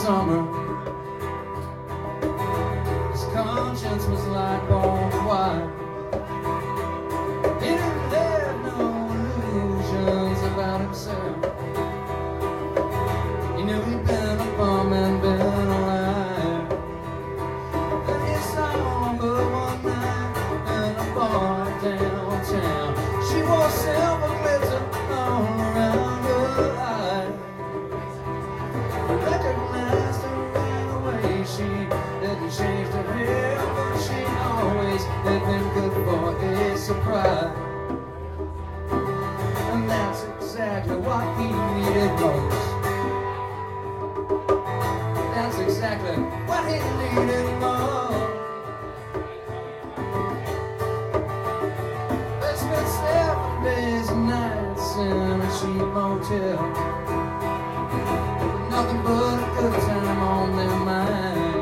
summer. His conscience was like bone wire. He didn't have no illusions about himself. He knew he'd been a bum and been a liar. And he saw her one night in a bar downtown. She wore silver glitter all around her eye. Recognized her right away. She didn't change her hair, but she always had been good for a surprise. And that's exactly what he needed most. That's exactly what he needed most. They spent 7 days and nights in a cheap motel, with nothing but a good time on their mind.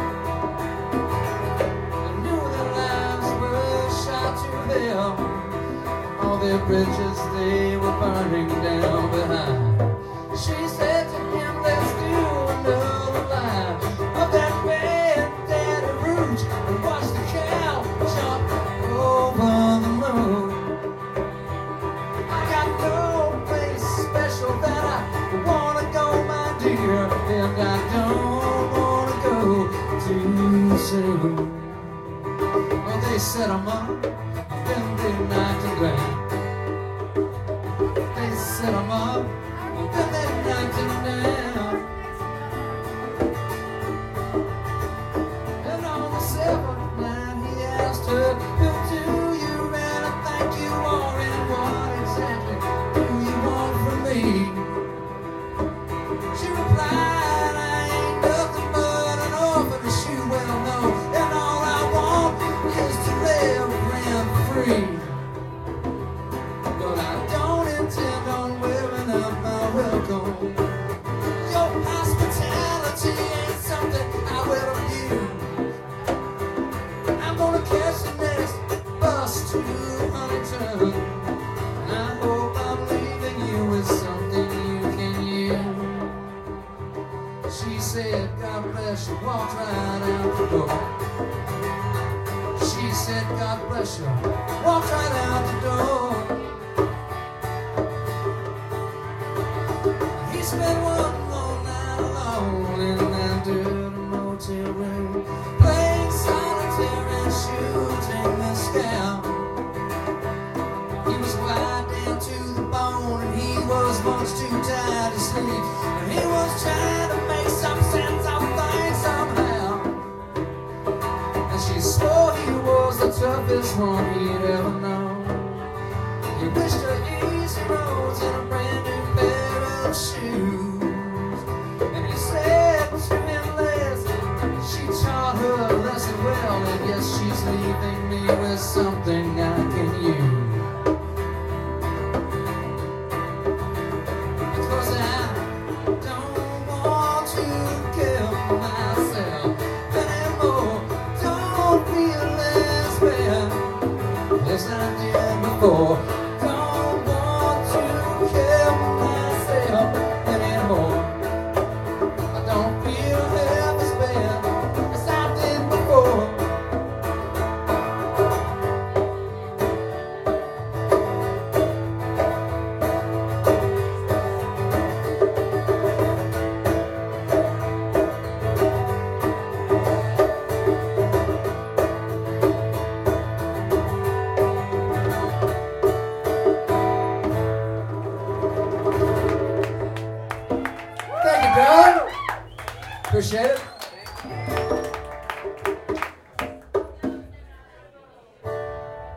They knew their lives were shot to hell. All their bridges they were burning down behind. She said to him, let's do another line of that bad daddy rouge and watch the cow jump over the moon. I got no place special that I wanna go, my dear, and I don't wanna go too soon. Well, they set 'em up, then they knocked him down. They set 'em up, then they knocked him down. And on the 7th night he asked her, who do you really think you are, and what exactly do you want from me? She replied, I ain't nothing but an orphan as you well know, and all I want is to live rent-free. But I don't intend on wearing up my welcome. Your hospitality ain't something I will abuse. I'm gonna catch the next bus to Huntington, and I hope I'm leaving you with something you can use. She said, God bless you, walked right out the door. She said, God bless you, walked right out the door. He spent one more night alone in that dirty motel room, playing solitaire and shooting the scout. He was wired down to the bone, and he was much too tired to sleep, and he was trying to make some sense of things somehow. And she swore he was the toughest one he